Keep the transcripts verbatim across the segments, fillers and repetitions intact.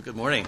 Good morning.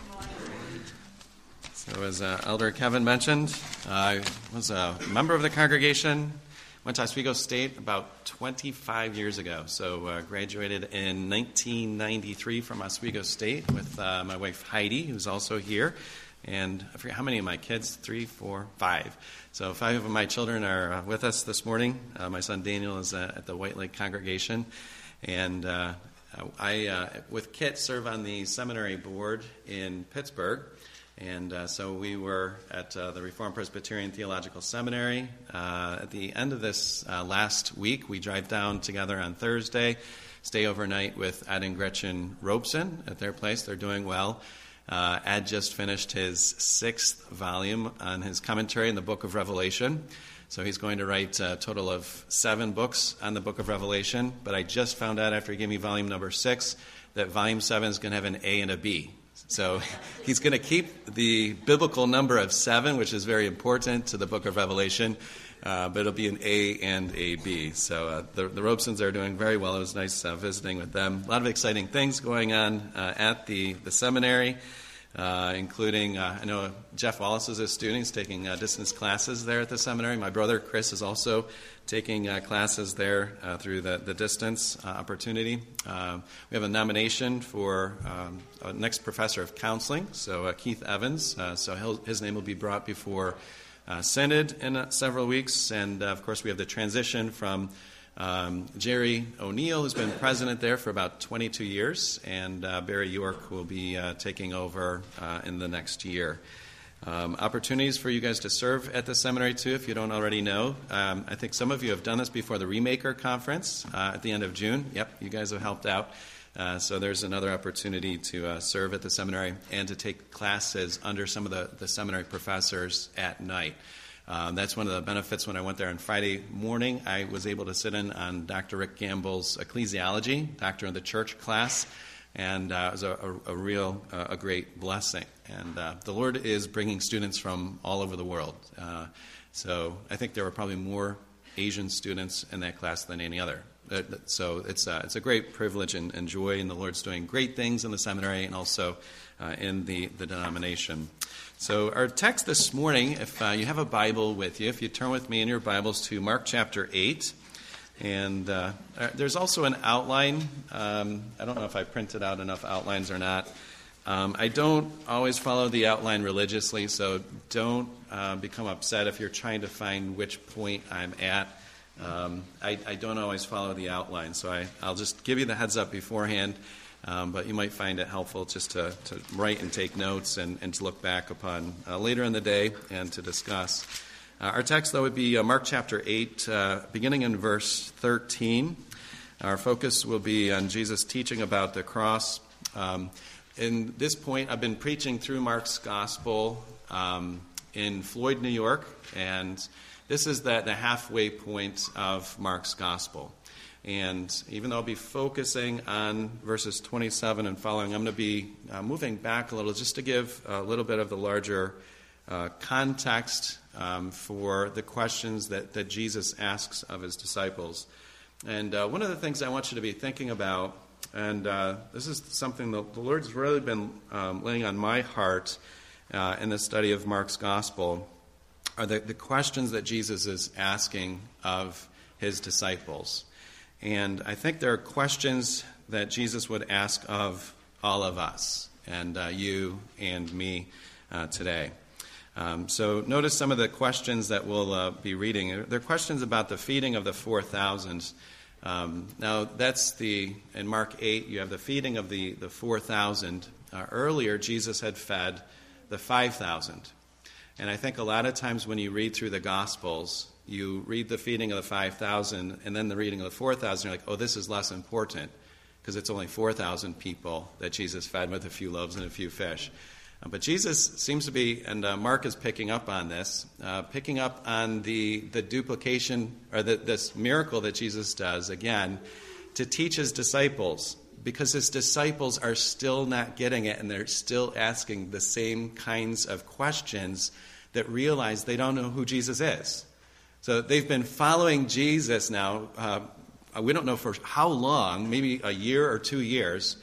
So as uh, Elder Kevin mentioned, uh, I was a member of the congregation, went to Oswego State about twenty-five years ago. So uh, graduated in nineteen ninety-three from Oswego State with uh, my wife Heidi, who's also here. And I forget how many of my kids, three, four, five. So five of my children are uh, with us this morning. Uh, my son Daniel is uh, at the White Lake congregation. And uh, I, uh, with Kit, serve on the seminary board in Pittsburgh. And uh, so we were at uh, the Reformed Presbyterian Theological Seminary. Uh, at the end of this uh, last week, we drive down together on Thursday, stay overnight with Ed and Gretchen Robeson at their place. They're doing well. Uh, Ed just finished his sixth volume on his commentary in the book of Revelation. So he's going to write a total of seven books on the book of Revelation. But I just found out after he gave me volume number six that volume seven is going to have an A and a B. So he's going to keep the biblical number of seven, which is very important to the book of Revelation, uh, but it'll be an A and a B. So uh, the, the Robesons are doing very well. It was nice uh, visiting with them. A lot of exciting things going on uh, at the, the seminary, uh, including, uh, I know Jeff Wallace is a student. He's taking uh, distance classes there at the seminary. My brother, Chris, is also taking uh, classes there uh, through the, the distance uh, opportunity. Uh, we have a nomination for um, a next professor of counseling, so uh, Keith Evans. Uh, so he'll, his name will be brought before uh, Synod in uh, several weeks. And, uh, of course, we have the transition from um, Jerry O'Neill, who's been president there for about twenty-two years, and uh, Barry York will be uh, taking over uh, in the next year. Um, opportunities for you guys to serve at the seminary, too, if you don't already know. Um, I think some of you have done this before the Remaker Conference uh, at the end of June. Yep, you guys have helped out. Uh, so there's another opportunity to uh, serve at the seminary and to take classes under some of the, the seminary professors at night. Um, that's one of the benefits. When I went there on Friday morning, I was able to sit in on Doctor Rick Gamble's ecclesiology, Doctor of the Church class. And uh, it was a, a, a real, uh, a great blessing. And uh, the Lord is bringing students from all over the world. Uh, so I think there were probably more Asian students in that class than any other. Uh, so it's, uh, it's a great privilege and, and joy, and the Lord's doing great things in the seminary and also uh, in the, the denomination. So our text this morning, if uh, you have a Bible with you, if you turn with me in your Bibles to Mark chapter eight. And uh, there's also an outline. Um, I don't know if I printed out enough outlines or not. Um, I don't always follow the outline religiously, so don't uh, become upset if you're trying to find which point I'm at. Um, I, I don't always follow the outline, so I, I'll just give you the heads up beforehand, um, but you might find it helpful just to, to write and take notes and, and to look back upon uh, later in the day and to discuss. Uh, our text, though, would be uh, Mark chapter eight, uh, beginning in verse thirteen. Our focus will be on Jesus teaching about the cross. Um, in this point, I've been preaching through Mark's gospel um, in Floyd, New York, and this is the, the halfway point of Mark's gospel. And even though I'll be focusing on verses twenty-seven and following, I'm going to be uh, moving back a little just to give a little bit of the larger uh, context Um, for the questions that, that Jesus asks of his disciples. And uh, one of the things I want you to be thinking about, and uh, this is something that the Lord's really been um, laying on my heart uh, in the study of Mark's gospel, are the, the questions that Jesus is asking of his disciples. And I think there are questions that Jesus would ask of all of us, and uh, you and me uh, today. Um, so notice some of the questions that we'll uh, be reading. They're questions about the feeding of the four thousand. Um, now, that's the, in Mark eight, you have the feeding of the, the four thousand. Uh, earlier, Jesus had fed the five thousand. And I think a lot of times when you read through the Gospels, you read the feeding of the five thousand and then the reading of the four thousand, you're like, oh, this is less important because it's only four thousand people that Jesus fed with a few loaves and a few fish. But Jesus seems to be, and uh, Mark is picking up on this, uh, picking up on the, the duplication, or the, this miracle that Jesus does, again, to teach his disciples, because his disciples are still not getting it, and they're still asking the same kinds of questions that realize they don't know who Jesus is. So they've been following Jesus now, uh, we don't know for how long, maybe a year or two years,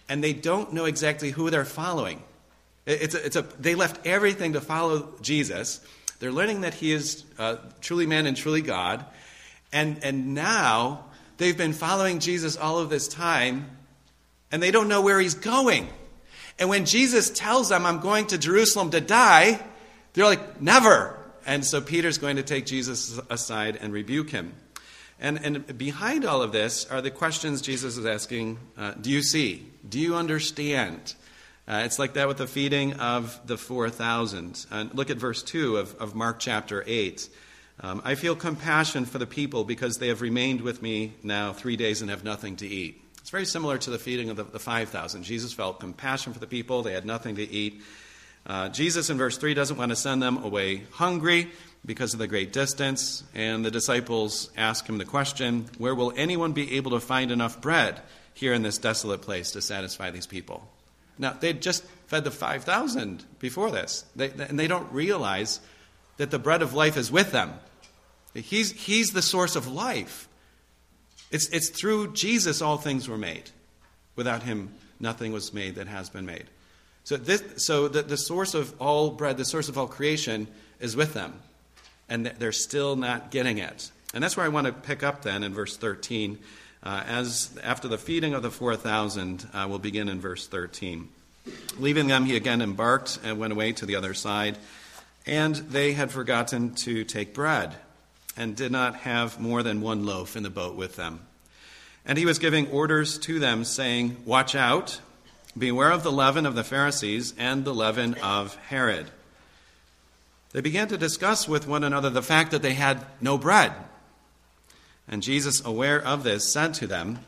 and they don't know exactly who they're following. It's a, it's a, they left everything to follow Jesus. They're learning that he is uh, truly man and truly God. And, and now they've been following Jesus all of this time, and they don't know where he's going. And when Jesus tells them, I'm going to Jerusalem to die, they're like, never. And so Peter's going to take Jesus aside and rebuke him. And, and behind all of this are the questions Jesus is asking. Uh, do you see? Do you understand? Uh, it's like that with the feeding of the four thousand. Uh, look at verse two of, of Mark chapter eight. Um, I feel compassion for the people because they have remained with me now three days and have nothing to eat. It's very similar to the feeding of the, the five thousand. Jesus felt compassion for the people. They had nothing to eat. Uh, Jesus in verse three doesn't want to send them away hungry because of the great distance. And the disciples ask him the question, where will anyone be able to find enough bread here in this desolate place to satisfy these people? Now, they'd just fed the five thousand before this. They, and they don't realize that the bread of life is with them. He's, he's the source of life. It's, it's through Jesus all things were made. Without him, nothing was made that has been made. So, this, so the, the source of all bread, the source of all creation is with them. And they're still not getting it. And that's where I want to pick up then in verse thirteen. Uh, as after the feeding of the four thousand, uh, we'll begin in verse thirteen. Leaving them, he again embarked and went away to the other side. And they had forgotten to take bread, and did not have more than one loaf in the boat with them. And he was giving orders to them, saying, watch out, beware of the leaven of the Pharisees and the leaven of Herod. They began to discuss with one another the fact that they had no bread. And Jesus, aware of this, said to them,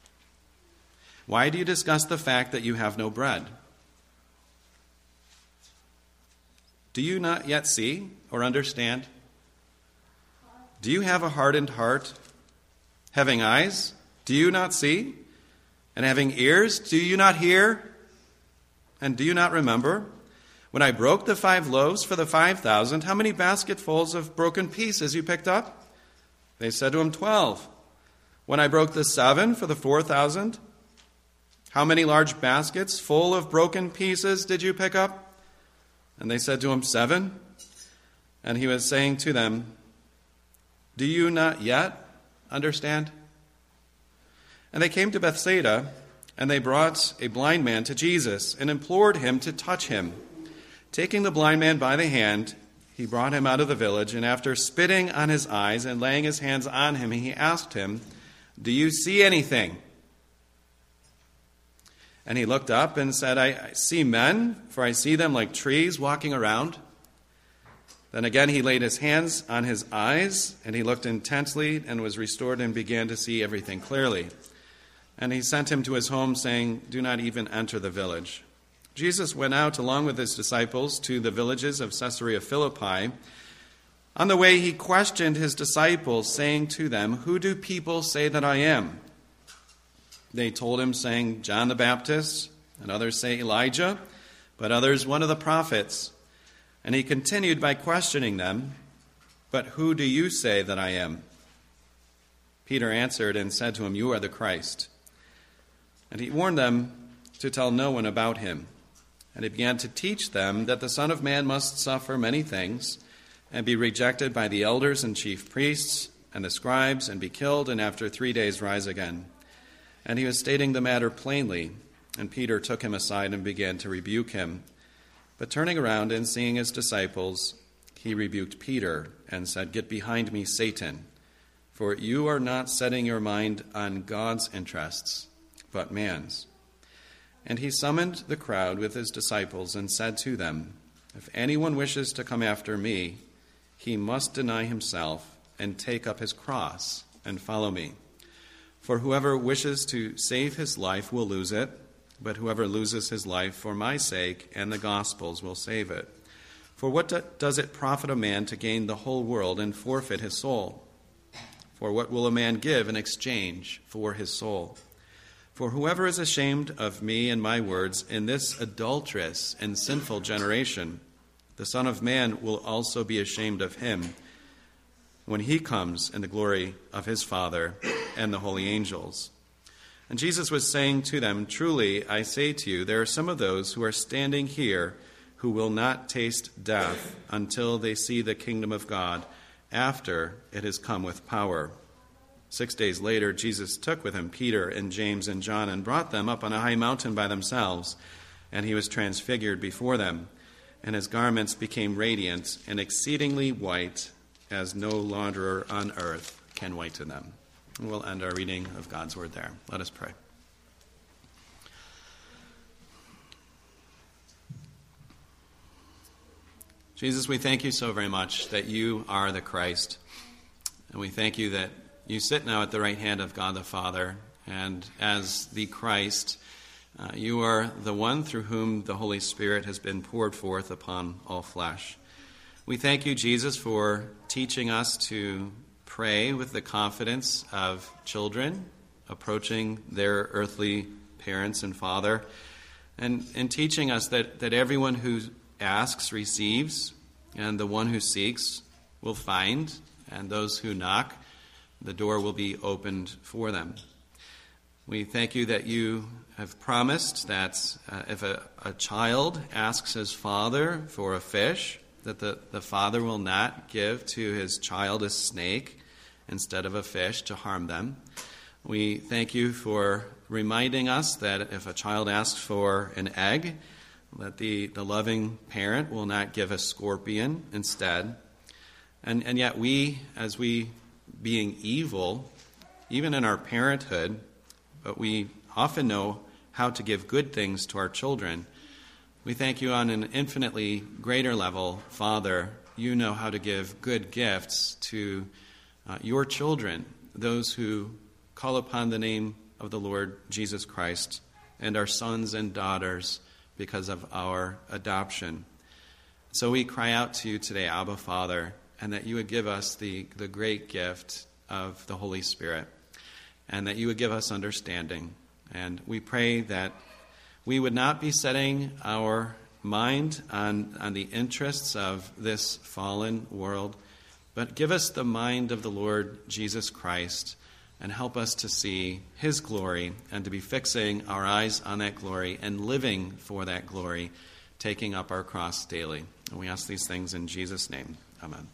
why do you discuss the fact that you have no bread? Do you not yet see or understand? Do you have a hardened heart? Having eyes, do you not see? And having ears, do you not hear? And do you not remember? When I broke the five loaves for the five thousand, how many basketfuls of broken pieces you picked up? They said to him, twelve. When I broke the seven for the four thousand, how many large baskets full of broken pieces did you pick up? And they said to him, seven. And he was saying to them, do you not yet understand? And they came to Bethsaida, and they brought a blind man to Jesus and implored him to touch him. Taking the blind man by the hand, he brought him out of the village, and after spitting on his eyes and laying his hands on him, he asked him, do you see anything? And he looked up and said, I, I see men, for I see them like trees walking around. Then again he laid his hands on his eyes, and he looked intently and was restored and began to see everything clearly. And he sent him to his home, saying, do not even enter the village. Jesus went out along with his disciples to the villages of Caesarea Philippi. On the way he questioned his disciples, saying to them, who do people say that I am? They told him, saying, John the Baptist, and others say Elijah, but others one of the prophets. And he continued by questioning them, but who do you say that I am? Peter answered and said to him, you are the Christ. And he warned them to tell no one about him. And he began to teach them that the Son of Man must suffer many things, and be rejected by the elders and chief priests and the scribes, and be killed, and after three days rise again. And he was stating the matter plainly, and Peter took him aside and began to rebuke him. But turning around and seeing his disciples, he rebuked Peter and said, get behind me, Satan, for you are not setting your mind on God's interests, but man's. And he summoned the crowd with his disciples and said to them, if anyone wishes to come after me, he must deny himself and take up his cross and follow me. For whoever wishes to save his life will lose it, but whoever loses his life for my sake and the gospel's will save it. For what do, does it profit a man to gain the whole world and forfeit his soul? For what will a man give in exchange for his soul? For whoever is ashamed of me and my words in this adulterous and sinful generation, the Son of Man will also be ashamed of him when he comes in the glory of his Father and the holy angels. And Jesus was saying to them, "Truly, I say to you, there are some of those who are standing here who will not taste death until they see the kingdom of God after it has come with power." Six days later, Jesus took with him Peter and James and John and brought them up on a high mountain by themselves, and he was transfigured before them, and his garments became radiant and exceedingly white, as no launderer on earth can whiten them. And we'll end our reading of God's word there. Let us pray. Jesus, we thank you so very much that you are the Christ, and we thank you that you sit now at the right hand of God the Father, and as the Christ, uh, you are the one through whom the Holy Spirit has been poured forth upon all flesh. We thank you, Jesus, for teaching us to pray with the confidence of children approaching their earthly parents and father, and, and teaching us that, that everyone who asks receives, and the one who seeks will find, and those who knock, the door will be opened for them. We thank you that you have promised that uh, if a, a child asks his father for a fish, that the, the father will not give to his child a snake instead of a fish to harm them. We thank you for reminding us that if a child asks for an egg, that the, the loving parent will not give a scorpion instead. And, and yet we, as we being evil, even in our parenthood, but we often know how to give good things to our children. We thank you on an infinitely greater level, Father, you know how to give good gifts to uh, your children, those who call upon the name of the Lord Jesus Christ, and our sons and daughters because of our adoption. So we cry out to you today, Abba, Father, and that you would give us the, the great gift of the Holy Spirit, and that you would give us understanding. And we pray that we would not be setting our mind on, on the interests of this fallen world, but give us the mind of the Lord Jesus Christ, and help us to see his glory and to be fixing our eyes on that glory and living for that glory, taking up our cross daily. And we ask these things in Jesus' name. Amen.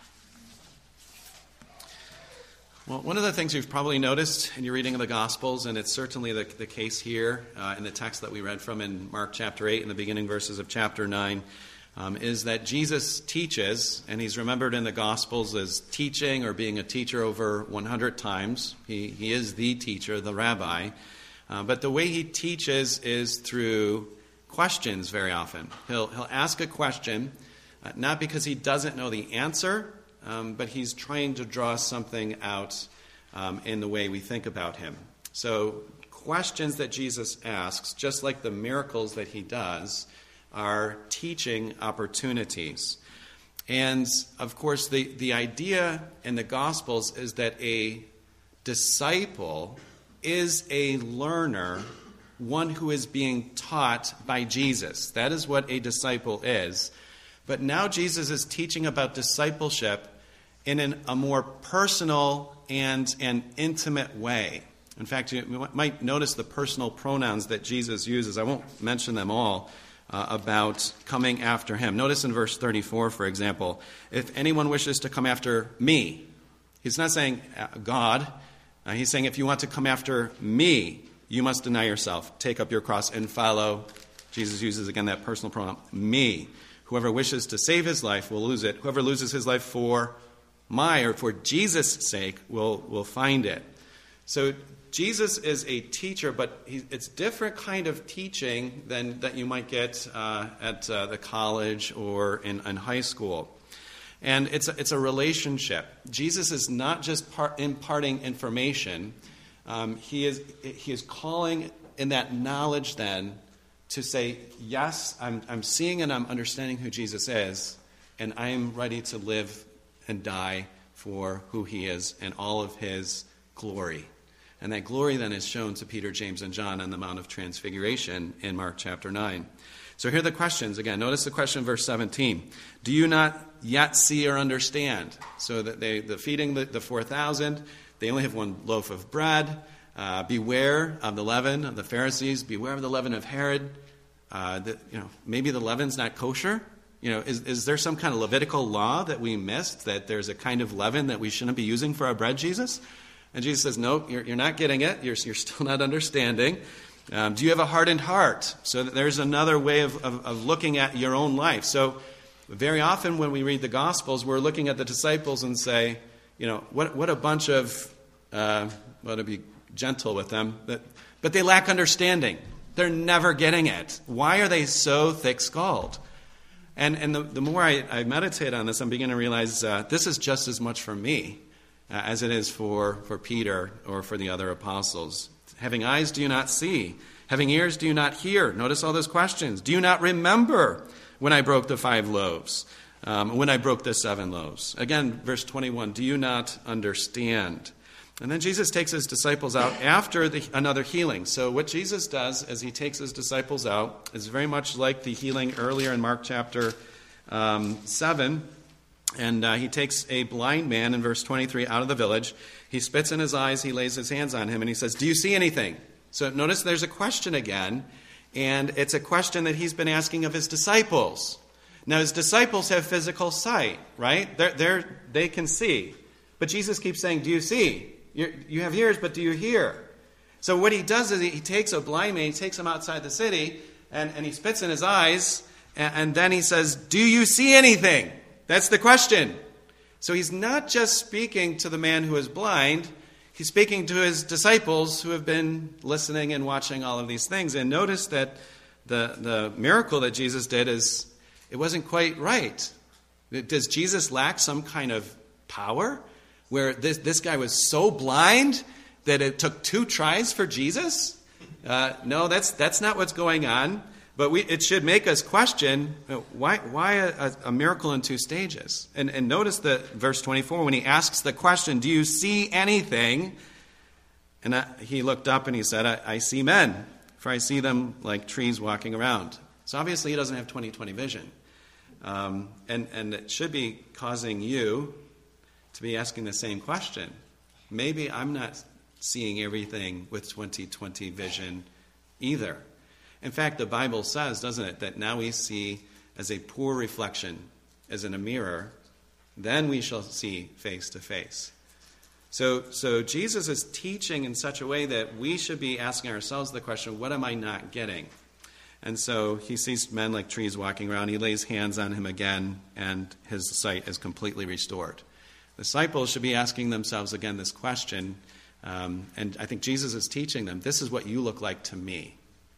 Well, one of the things you've probably noticed in your reading of the Gospels, and it's certainly the, the case here uh, in the text that we read from in Mark chapter eight and the beginning verses of chapter nine, um, is that Jesus teaches, and he's remembered in the Gospels as teaching or being a teacher over one hundred times. He, he is the teacher, the rabbi. Uh, but the way he teaches is through questions very often. He'll, he'll ask a question, uh, not because he doesn't know the answer, Um, but he's trying to draw something out um, in the way we think about him. So questions that Jesus asks, just like the miracles that he does, are teaching opportunities. And, of course, the, the idea in the Gospels is that a disciple is a learner, one who is being taught by Jesus. That is what a disciple is. But now Jesus is teaching about discipleship in an, a more personal and an intimate way. In fact, you might notice the personal pronouns that Jesus uses. I won't mention them all uh, about coming after him. Notice in verse thirty-four, for example, if anyone wishes to come after me, he's not saying God. Uh, he's saying if you want to come after me, you must deny yourself, take up your cross, and follow. Jesus uses again that personal pronoun, me. Whoever wishes to save his life will lose it. Whoever loses his life for my or for Jesus' sake will, will find it. So Jesus is a teacher, but he, it's different kind of teaching than that you might get uh, at uh, the college or in, in high school. And it's a, it's a relationship. Jesus is not just part, imparting information. Um, he is he is calling in that knowledge then to say, yes, I'm, I'm seeing and I'm understanding who Jesus is, and I am ready to live and die for who he is and all of his glory. And that glory then is shown to Peter, James, and John on the Mount of Transfiguration in Mark chapter nine. So here are the questions. Again, notice the question in verse seventeen. Do you not yet see or understand? So that they, the feeding the, the four thousand, they only have one loaf of bread. Uh, beware of the leaven of the Pharisees. Beware of the leaven of Herod. Uh, the, you know, maybe the leaven's not kosher. You know, is, is there some kind of Levitical law that we missed, that there's a kind of leaven that we shouldn't be using for our bread, Jesus? And Jesus says, no, you're, you're not getting it. You're, you're still not understanding. Um, do you have a hardened heart? So there's another way of, of, of looking at your own life. So very often when we read the Gospels, we're looking at the disciples and say, you know, what what a bunch of, uh, well, to be gentle with them, but, but they lack understanding. They're never getting it. Why are they so thick-skulled? And and the, the more I, I meditate on this, I'm beginning to realize uh, this is just as much for me uh, as it is for, for Peter or for the other apostles. Having eyes, do you not see? Having ears, do you not hear? Notice all those questions. Do you not remember when I broke the five loaves? Um, when I broke the seven loaves? Again, verse twenty-one, do you not understand? And then Jesus takes his disciples out after the, another healing. So what Jesus does as he takes his disciples out is very much like the healing earlier in Mark chapter um, seven. And uh, he takes a blind man in verse twenty-three out of the village. He spits in his eyes. He lays his hands on him and he says, do you see anything? So notice there's a question again. And it's a question that he's been asking of his disciples. Now his disciples have physical sight, right? They're, they're, they can see. But Jesus keeps saying, do you see? You're, you have ears, but do you hear? So what he does is he, he takes a blind man, he takes him outside the city, and, and he spits in his eyes, and, and then he says, do you see anything? That's the question. So he's not just speaking to the man who is blind, he's speaking to his disciples who have been listening and watching all of these things. And notice that the, the miracle that Jesus did is, it wasn't quite right. Does Jesus lack some kind of power? Where this, this guy was so blind that it took two tries for Jesus? Uh, no, that's that's not what's going on. But we, it should make us question, why why a, a miracle in two stages? And, and notice that verse twenty-four, when he asks the question, do you see anything? And I, he looked up and he said, I, I see men, for I see them like trees walking around. So obviously he doesn't have twenty twenty vision. Um, and, and it should be causing you to be asking the same question. Maybe I'm not seeing everything with twenty twenty vision either. In fact, the Bible says, doesn't it, that now we see as a poor reflection, as in a mirror, then we shall see face to face. So, so Jesus is teaching in such a way that we should be asking ourselves the question, what am I not getting? And so he sees men like trees walking around. He lays hands on him again, and his sight is completely restored. Disciples should be asking themselves again this question, um, and I think Jesus is teaching them, this is what you look like to me.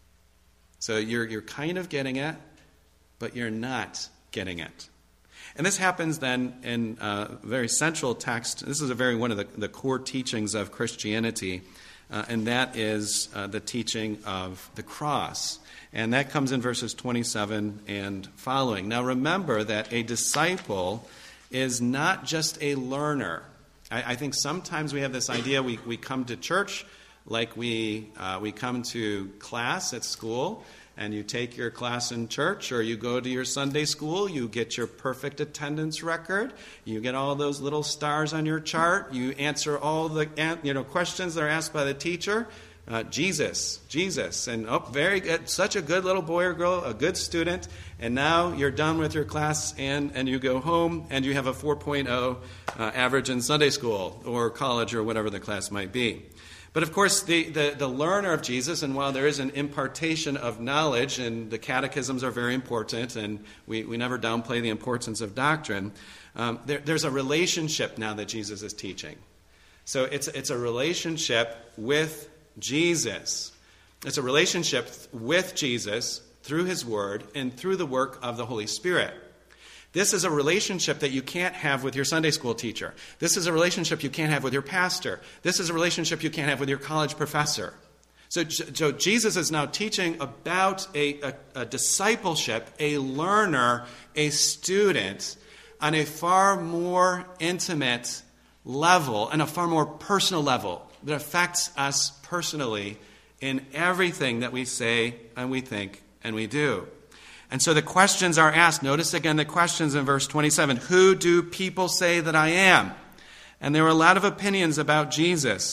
So you're you're kind of getting it, but you're not getting it. And this happens then in a very central text. This is a very one of the, the core teachings of Christianity, uh, and that is uh, the teaching of the cross. And that comes in verses twenty-seven and following. Now remember that a disciple is not just a learner. I, I think sometimes we have this idea, we, we come to church like we uh, we come to class at school, and you take your class in church, or you go to your Sunday school, you get your perfect attendance record, you get all those little stars on your chart, you answer all the you know questions that are asked by the teacher. Uh, Jesus, Jesus, and oh, very good, such a good little boy or girl, a good student, and now you're done with your class and, and you go home and you have a four point oh uh, average in Sunday school or college or whatever the class might be. But of course, the, the, the learner of Jesus, and while there is an impartation of knowledge, and the catechisms are very important, and we, we never downplay the importance of doctrine, um, there, there's a relationship now that Jesus is teaching. So it's it's a relationship with Jesus. It's a relationship with Jesus through his word and through the work of the Holy Spirit. This is a relationship that you can't have with your Sunday school teacher. This is a relationship you can't have with your pastor. This is a relationship you can't have with your college professor. So, so Jesus is now teaching about a, a, a discipleship, a learner, a student on a far more intimate level and a far more personal level that affects us personally in everything that we say and we think and we do. And so the questions are asked. Notice again the questions in verse twenty-seven. Who do people say that I am? And there were a lot of opinions about Jesus.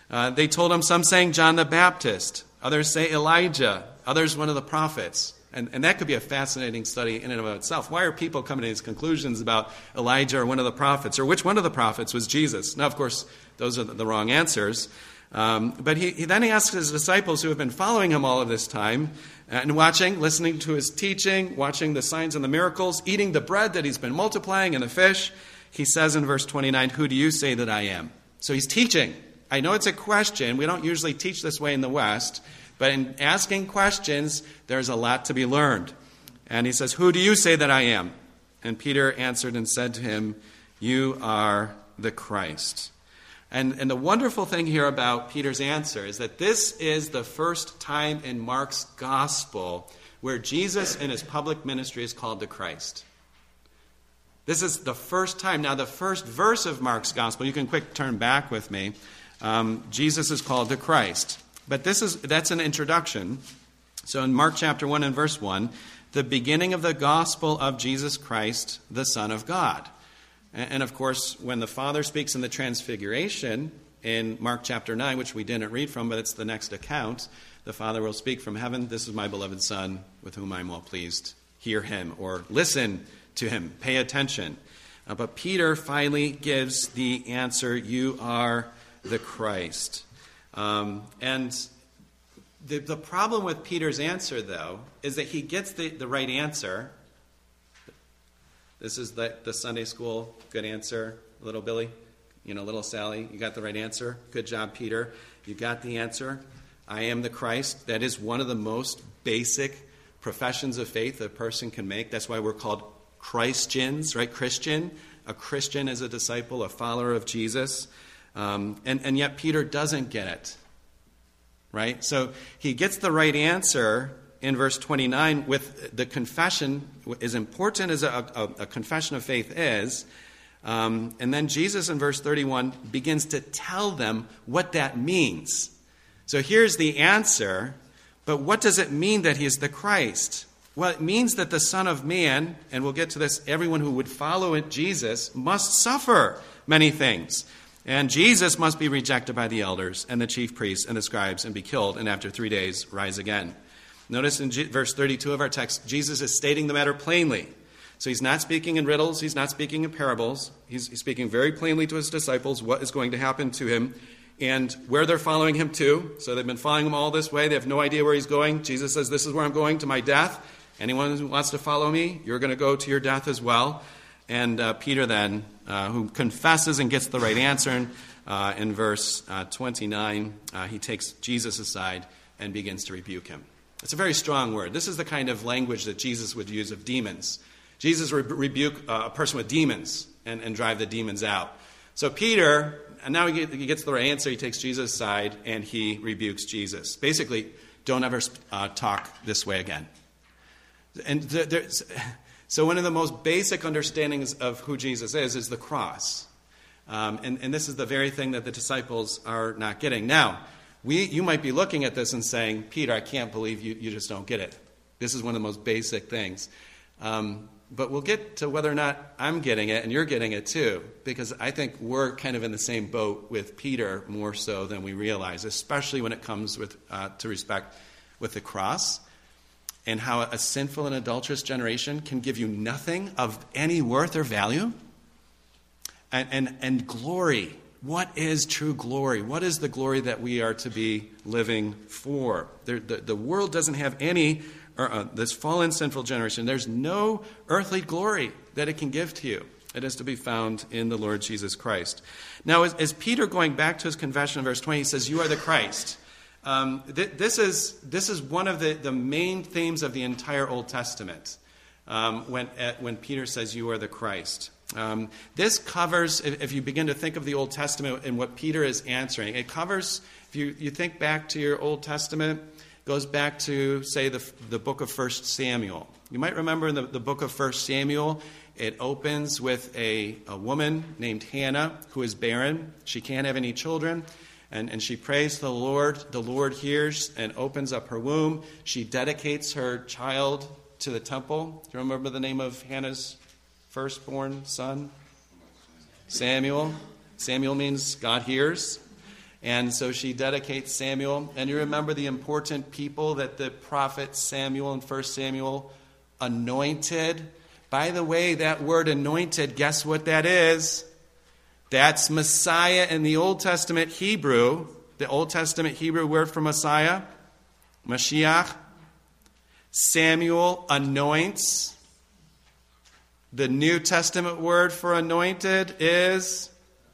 Uh, they told him, some saying John the Baptist, others say Elijah, others one of the prophets. And, and that could be a fascinating study in and of itself. Why are people coming to these conclusions about Elijah or one of the prophets, or which one of the prophets was Jesus? Now, of course, those are the, the wrong answers. Um, but he, he then he asks his disciples who have been following him all of this time and watching, listening to his teaching, watching the signs and the miracles, eating the bread that he's been multiplying and the fish. He says in verse twenty-nine, who do you say that I am? So he's teaching. I know it's a question. We don't usually teach this way in the West. But in asking questions, there's a lot to be learned. And he says, who do you say that I am? And Peter answered and said to him, you are the Christ. And, and the wonderful thing here about Peter's answer is that this is the first time in Mark's gospel where Jesus in his public ministry is called the Christ. This is the first time. Now, the first verse of Mark's gospel, you can quick turn back with me. Um, Jesus is called the Christ. But this is that's an introduction. So in Mark chapter one and verse one, the beginning of the gospel of Jesus Christ, the Son of God. And, and of course, when the Father speaks in the Transfiguration in Mark chapter nine, which we didn't read from, but it's the next account, the Father will speak from heaven, this is my beloved Son, with whom I am well pleased. Hear him, or listen to him, pay attention. Uh, but Peter finally gives the answer, you are the Christ. Um, and the, the problem with Peter's answer, though, is that he gets the, the right answer. This is the, the Sunday school good answer, little Billy, you know, little Sally. You got the right answer. Good job, Peter. You got the answer. I am the Christ. That is one of the most basic professions of faith a person can make. That's why we're called Christians, right? Christian. A Christian is a disciple, a follower of Jesus. Um, and, and yet Peter doesn't get it, right? So he gets the right answer in verse twenty-nine with the confession, as important as a, a, a confession of faith is. Um, and then Jesus in verse thirty-one begins to tell them what that means. So here's the answer, but what does it mean that he is the Christ? Well, it means that the Son of Man, and we'll get to this, everyone who would follow it, Jesus, must suffer many things. And Jesus must be rejected by the elders and the chief priests and the scribes and be killed, and after three days rise again. Notice in G- verse thirty-two of our text, Jesus is stating the matter plainly. So he's not speaking in riddles, he's not speaking in parables. He's, he's speaking very plainly to his disciples what is going to happen to him and where they're following him to. So they've been following him all this way. They have no idea where he's going. Jesus says, this is where I'm going, to my death. Anyone who wants to follow me, you're going to go to your death as well. And uh, Peter then, uh, who confesses and gets the right answer, uh, in verse uh, twenty-nine, uh, he takes Jesus aside and begins to rebuke him. It's a very strong word. This is the kind of language that Jesus would use of demons. Jesus would rebuke uh, a person with demons and, and drive the demons out. So Peter, and now he, get, he gets the right answer, he takes Jesus aside and he rebukes Jesus. Basically, don't ever uh, talk this way again. And there's... So one of the most basic understandings of who Jesus is is the cross. Um, and, and this is the very thing that the disciples are not getting. Now, we you might be looking at this and saying, Peter, I can't believe you, you just don't get it. This is one of the most basic things. Um, but we'll get to whether or not I'm getting it and you're getting it too. Because I think we're kind of in the same boat with Peter more so than we realize, especially when it comes with uh, to respect with the cross. And how a sinful and adulterous generation can give you nothing of any worth or value. And, and, and glory. What is true glory? What is the glory that we are to be living for? There, the, the world doesn't have any, or, uh, this fallen sinful generation, there's no earthly glory that it can give to you. It is to be found in the Lord Jesus Christ. Now, as, as Peter, going back to his confession in verse twenty, he says, you are the Christ. Um, th- this is this is one of the, the main themes of the entire Old Testament um, when uh, when Peter says you are the Christ. Um, this covers, if, if you begin to think of the Old Testament and what Peter is answering, it covers, if you, you think back to your Old Testament, goes back to, say, the, the book of First Samuel. You might remember in the, the book of First Samuel, it opens with a, a woman named Hannah who is barren. She can't have any children. And, and she prays to the Lord. The Lord hears and opens up her womb. She dedicates her child to the temple. Do you remember the name of Hannah's firstborn son? Samuel. Samuel means God hears. And so she dedicates Samuel. And you remember the important people that the prophet Samuel in First Samuel anointed. By the way, that word anointed, guess what that is? That's Messiah in the Old Testament Hebrew. The Old Testament Hebrew word for Messiah, Mashiach. Samuel anoints. The New Testament word for anointed is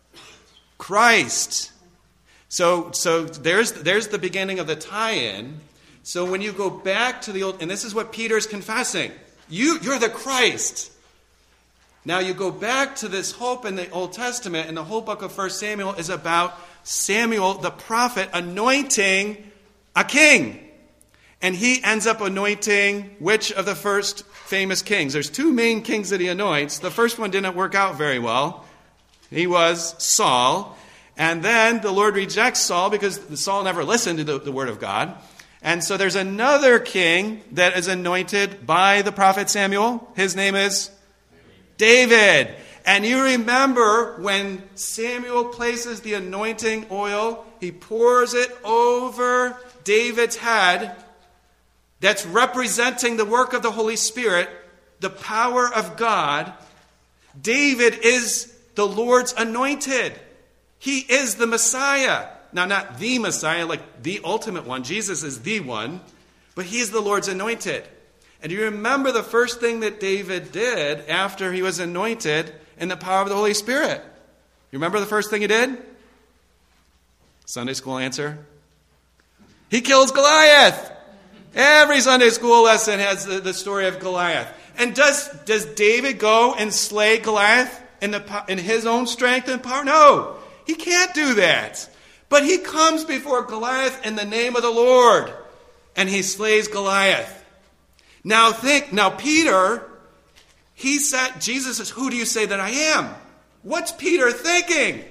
Christ. So, so there's, there's the beginning of the tie-in. So when you go back to the Old, and this is what Peter's confessing. You, you're the Christ. Now you go back to this hope in the Old Testament, and the whole book of First Samuel is about Samuel, the prophet, anointing a king. And he ends up anointing which of the first famous kings? There's two main kings that he anoints. The first one didn't work out very well. He was Saul. And then the Lord rejects Saul because Saul never listened to the, the word of God. And so there's another king that is anointed by the prophet Samuel. His name is David. And you remember when Samuel places the anointing oil, he pours it over David's head. That's representing the work of the Holy Spirit, the power of God. David is the Lord's anointed. He is the Messiah. Now, not the Messiah, like the ultimate one. Jesus is the one. But he is the Lord's anointed. And you remember the first thing that David did after he was anointed in the power of the Holy Spirit. You remember the first thing he did? Sunday school answer. He kills Goliath. Every Sunday school lesson has the, the story of Goliath. And does, does David go and slay Goliath in, the, in his own strength and power? No, he can't do that. But he comes before Goliath in the name of the Lord, and he slays Goliath. Now think, now Peter, he said, Jesus says, who do you say that I am? What's Peter thinking?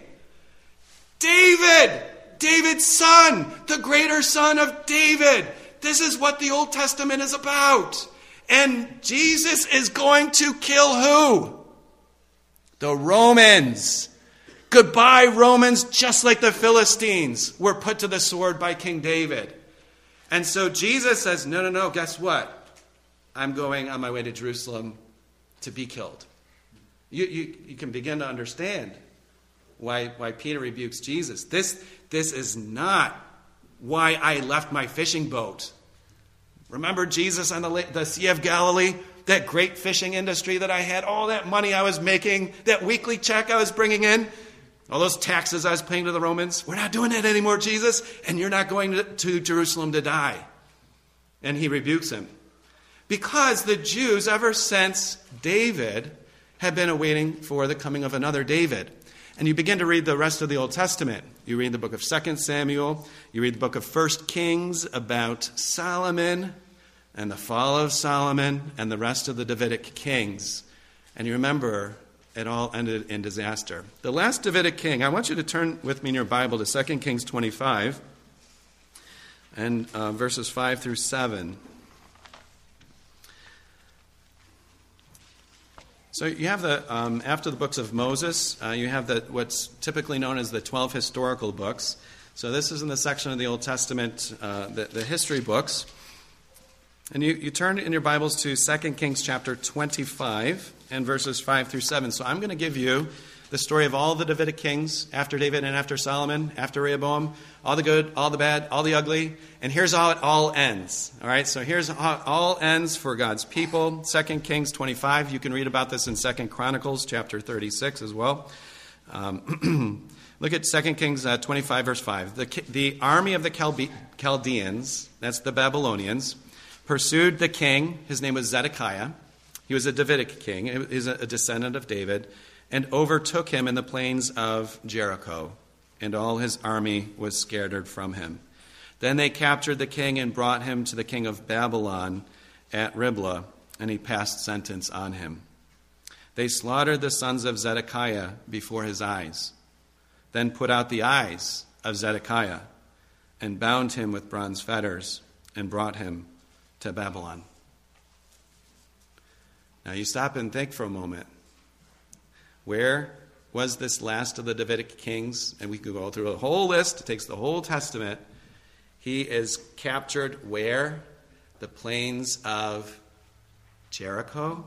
David, David's son, the greater son of David. This is what the Old Testament is about. And Jesus is going to kill who? The Romans. Goodbye, Romans, just like the Philistines were put to the sword by King David. And so Jesus says, no, no, no, guess what? I'm going on my way to Jerusalem to be killed. You, you, you can begin to understand why, why Peter rebukes Jesus. This, this is not why I left my fishing boat. Remember Jesus on the, the Sea of Galilee? That great fishing industry that I had, all that money I was making, that weekly check I was bringing in, all those taxes I was paying to the Romans. We're not doing that anymore, Jesus, and you're not going to, to Jerusalem to die. And he rebukes him. Because the Jews, ever since David, have been awaiting for the coming of another David. And you begin to read the rest of the Old Testament. You read the book of Second Samuel. You read the book of First Kings about Solomon and the fall of Solomon and the rest of the Davidic kings. And you remember it all ended in disaster. The last Davidic king, I want you to turn with me in your Bible to Second Kings twenty-five and uh, verses five through seven. So you have the, um, after the books of Moses, uh, you have the, what's typically known as the twelve historical books. So this is in the section of the Old Testament, uh, the, the history books. And you, you turn in your Bibles to Second Kings chapter twenty-five and verses five through seven. So I'm going to give you the story of all the Davidic kings, after David and after Solomon, after Rehoboam, all the good, all the bad, all the ugly. And here's how it all ends. All right, so here's how it all ends for God's people. Second Kings twenty-five, you can read about this in Second Chronicles chapter thirty-six as well. Um, look at Second Kings uh, twenty-five, verse five. The, the army of the Chalbe- Chaldeans, that's the Babylonians, pursued the king. His name was Zedekiah. He was a Davidic king. He was a descendant of David. And overtook him in the plains of Jericho. And all his army was scattered from him. Then they captured the king and brought him to the king of Babylon at Riblah. And he passed sentence on him. They slaughtered the sons of Zedekiah before his eyes. Then put out the eyes of Zedekiah. And bound him with bronze fetters. And brought him to Babylon. Now you stop and think for a moment. Where was this last of the Davidic kings, and we could go through a whole list. It takes the whole Testament. He is captured where? The plains of Jericho.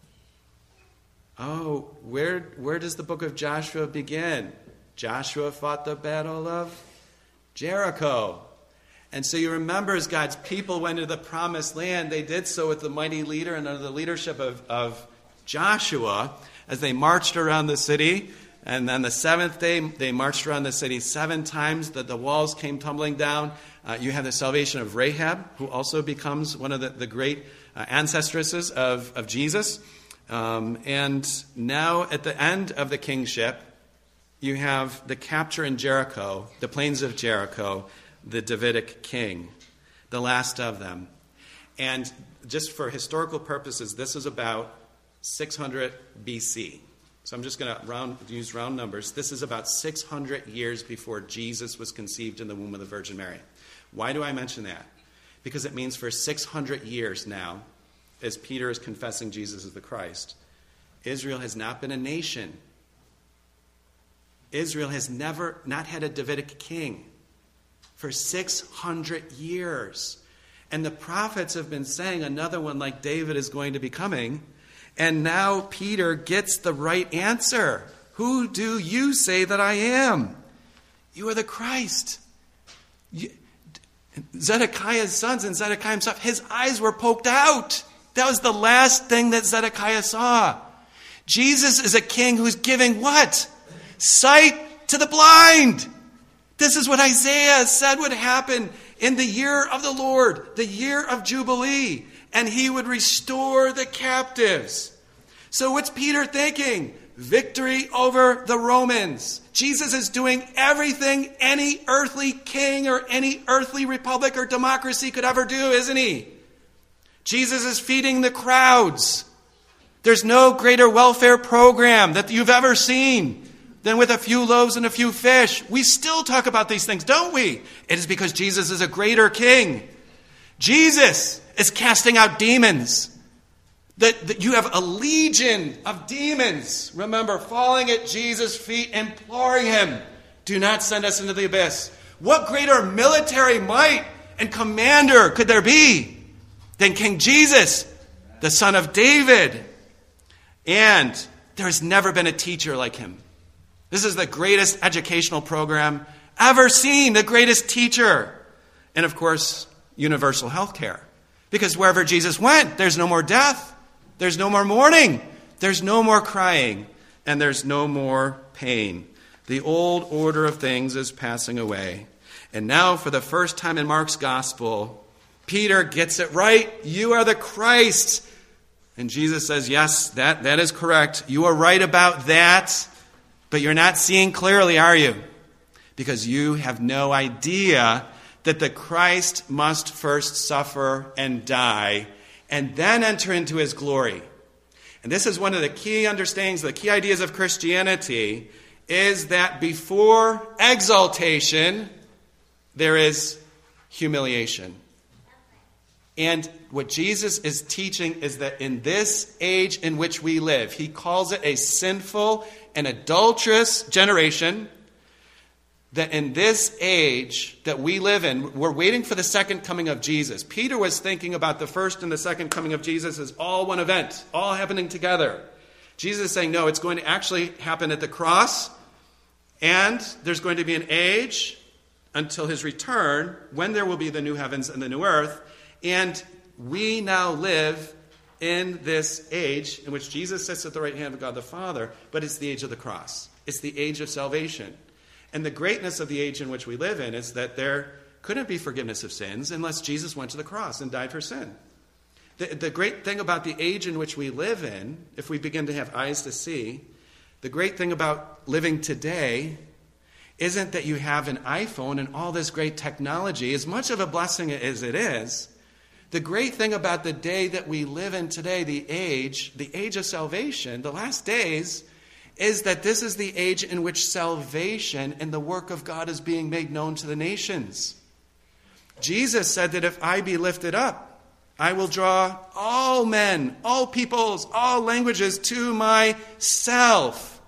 Oh, where, where does the book of Joshua begin? Joshua fought the battle of Jericho. And so you remember as God's people went into the promised land, they did so with the mighty leader and under the leadership of, of Joshua as they marched around the city. And then the seventh day, they marched around the city seven times. The, the walls came tumbling down. Uh, you have the salvation of Rahab, who also becomes one of the, the great uh, ancestresses of, of Jesus. Um, and now at the end of the kingship, you have the capture in Jericho, the plains of Jericho, the Davidic king, the last of them. And just for historical purposes, this is about six hundred B C. So I'm just going to round, use round numbers. This is about six hundred years before Jesus was conceived in the womb of the Virgin Mary. Why do I mention that? Because it means for six hundred years now, as Peter is confessing Jesus as the Christ, Israel has not been a nation. Israel has never not had a Davidic king for six hundred years. And the prophets have been saying another one like David is going to be coming. And now Peter gets the right answer. Who do you say that I am? You are the Christ. You, Zedekiah's sons and Zedekiah himself, his eyes were poked out. That was the last thing that Zedekiah saw. Jesus is a king who's giving what? Sight to the blind. This is what Isaiah said would happen in the year of the Lord, the year of Jubilee, and he would restore the captives. So what's Peter thinking? Victory over the Romans. Jesus is doing everything any earthly king or any earthly republic or democracy could ever do, isn't he? Jesus is feeding the crowds. There's no greater welfare program that you've ever seen than with a few loaves and a few fish. We still talk about these things, don't we? It is because Jesus is a greater king. Jesus is casting out demons. That, that you have a legion of demons, remember, falling at Jesus' feet, imploring him, do not send us into the abyss. What greater military might and commander could there be than King Jesus, the son of David? And there has never been a teacher like him. This is the greatest educational program ever seen, the greatest teacher. And of course, universal health care. Because wherever Jesus went, there's no more death. There's no more mourning. There's no more crying. And there's no more pain. The old order of things is passing away. And now, for the first time in Mark's gospel, Peter gets it right. You are the Christ. And Jesus says, yes, that, that is correct. You are right about that. But you're not seeing clearly, are you? Because you have no idea that the Christ must first suffer and die and then enter into his glory. And this is one of the key understandings, the key ideas of Christianity, is that before exaltation, there is humiliation. And what Jesus is teaching is that in this age in which we live, he calls it a sinful and adulterous generation, that in this age that we live in, we're waiting for the second coming of Jesus. Peter was thinking about the first and the second coming of Jesus as all one event, all happening together. Jesus is saying, no, it's going to actually happen at the cross, and there's going to be an age until his return when there will be the new heavens and the new earth. And we now live in this age in which Jesus sits at the right hand of God the Father, but it's the age of the cross. It's the age of salvation. And the greatness of the age in which we live in is that there couldn't be forgiveness of sins unless Jesus went to the cross and died for sin. The, the great thing about the age in which we live in, if we begin to have eyes to see, the great thing about living today isn't that you have an iPhone and all this great technology, as much of a blessing as it is. The great thing about the day that we live in today, the age, the age of salvation, the last days, is that this is the age in which salvation and the work of God is being made known to the nations. Jesus said that if I be lifted up, I will draw all men, all peoples, all languages to myself.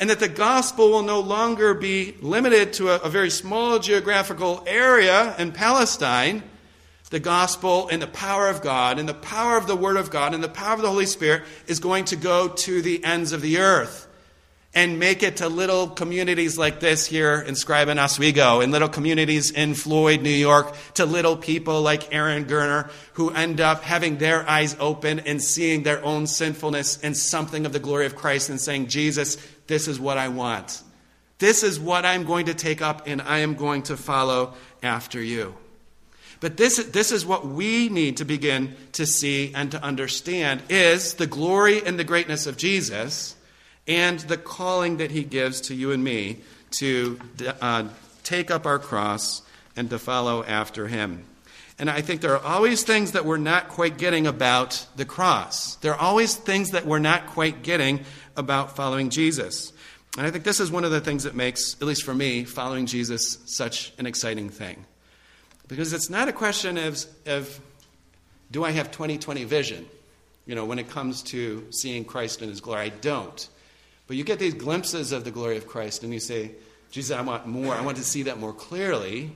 and that the gospel will no longer be limited to a, a very small geographical area in Palestine. The gospel and the power of God and the power of the Word of God and the power of the Holy Spirit is going to go to the ends of the earth and make it to little communities like this here in Scribe and Oswego, and little communities in Floyd, New York, to little people like Aaron Gurner who end up having their eyes open and seeing their own sinfulness and something of the glory of Christ and saying, Jesus, this is what I want. This is what I'm going to take up, and I am going to follow after you. But this, this is what we need to begin to see and to understand is the glory and the greatness of Jesus and the calling that he gives to you and me to uh, take up our cross and to follow after him. And I think there are always things that we're not quite getting about the cross. There are always things that we're not quite getting about following Jesus. And I think this is one of the things that makes, at least for me, following Jesus such an exciting thing. Because it's not a question of, of do I have twenty twenty vision, you know, when it comes to seeing Christ in his glory. I don't. But you get these glimpses of the glory of Christ, and you say, Jesus, I want more. I want to see that more clearly.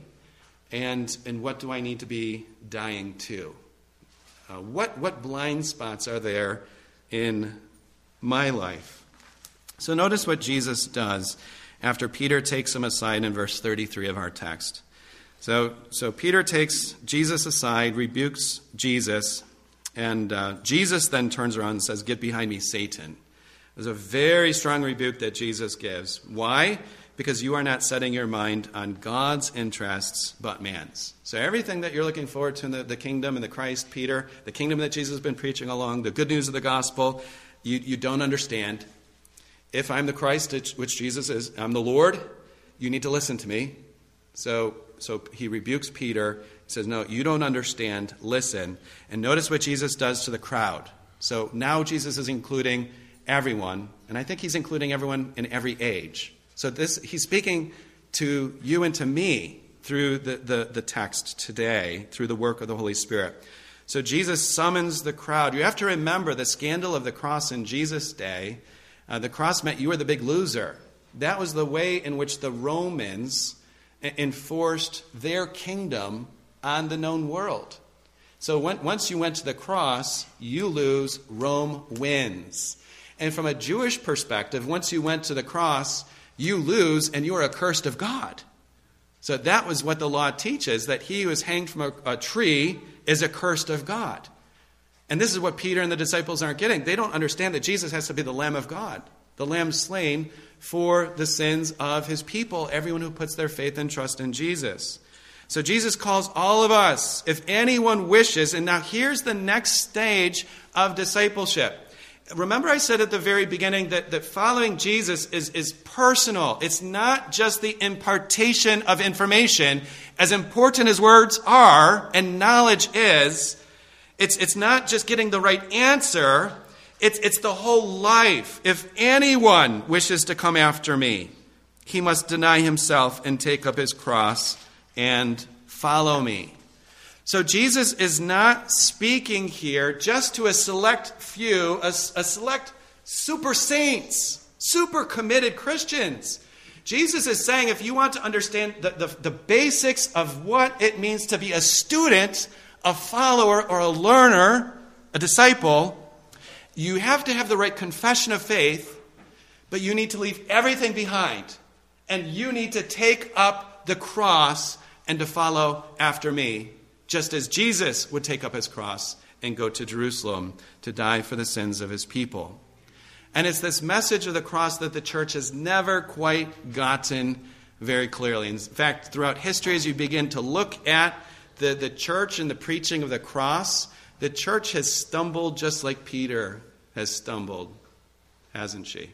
And, and what do I need to be dying to? Uh, what, what blind spots are there in my life? So notice what Jesus does after Peter takes him aside in verse thirty-three of our text. So, so Peter takes Jesus aside, rebukes Jesus, and uh, Jesus then turns around and says, "Get behind me, Satan." There's a very strong rebuke that Jesus gives. Why? Because you are not setting your mind on God's interests, but man's. So everything that you're looking forward to in the, the kingdom and the Christ, Peter, the kingdom that Jesus has been preaching along, the good news of the gospel, you, you don't understand. If I'm the Christ, which Jesus is, I'm the Lord, you need to listen to me. So, so he rebukes Peter. He says, no, you don't understand. Listen. And notice what Jesus does to the crowd. So now Jesus is including everyone, and I think he's including everyone in every age. So this he's speaking to you and to me through the, the, the text today, through the work of the Holy Spirit. So Jesus summons the crowd. You have to remember the scandal of the cross in Jesus' day. Uh, the cross meant you were the big loser. That was the way in which the Romans enforced their kingdom on the known world. So when, once you went to the cross, you lose, Rome wins. And from a Jewish perspective, once you went to the cross, you lose and you are accursed of God. So that was what the law teaches, that he who is hanged from a, a tree is accursed of God. And this is what Peter and the disciples aren't getting. They don't understand that Jesus has to be the Lamb of God, the Lamb slain for the sins of his people, everyone who puts their faith and trust in Jesus. So Jesus calls all of us, if anyone wishes, and now here's the next stage of discipleship. Remember I said at the very beginning that, that following Jesus is, is personal. It's not just the impartation of information. As important as words are and knowledge is, it's, it's not just getting the right answer. It's, it's the whole life. If anyone wishes to come after me, he must deny himself and take up his cross and follow me. So Jesus is not speaking here just to a select few, a, a select super saints, super committed Christians. Jesus is saying if you want to understand the, the, the basics of what it means to be a student, a follower, or a learner, a disciple, you have to have the right confession of faith, but you need to leave everything behind. And you need to take up the cross and to follow after me, just as Jesus would take up his cross and go to Jerusalem to die for the sins of his people. And it's this message of the cross that the church has never quite gotten very clearly. In fact, throughout history, as you begin to look at the, the church and the preaching of the cross, the church has stumbled just like Peter has stumbled, hasn't she?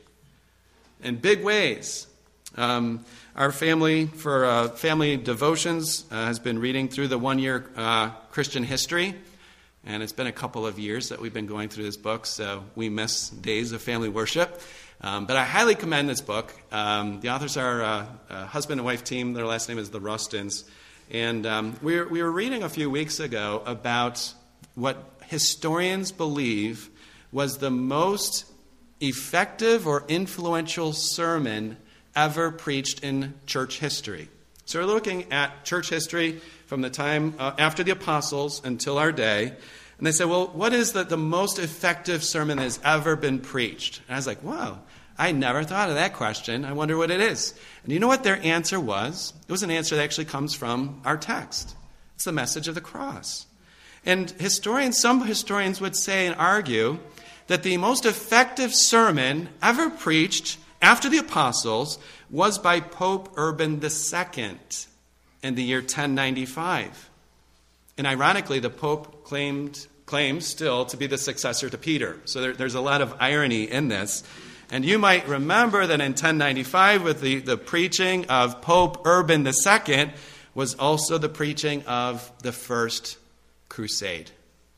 In big ways. Um, our family, for uh, family devotions, uh, has been reading through the one-year uh, Christian history. And it's been a couple of years that we've been going through this book, so we miss days of family worship. Um, but I highly commend this book. Um, the authors are uh, a husband and wife team. Their last name is the Rustins. And um, we, were, we were reading a few weeks ago about what historians believe was the most effective or influential sermon ever preached in church history. So we're looking at church history from the time uh, after the apostles until our day. And they say, well, what is the, the most effective sermon that has ever been preached? And I was like, wow, I never thought of that question. I wonder what it is. And you know what their answer was? It was an answer that actually comes from our text. It's the message of the cross. And historians, some historians would say and argue that the most effective sermon ever preached after the apostles was by Pope Urban the Second in the year ten ninety-five. And ironically, the Pope claimed claims still to be the successor to Peter. So there, there's a lot of irony in this. And you might remember that in ten ninety-five, with the, the preaching of Pope Urban the Second, was also the preaching of the First Crusade.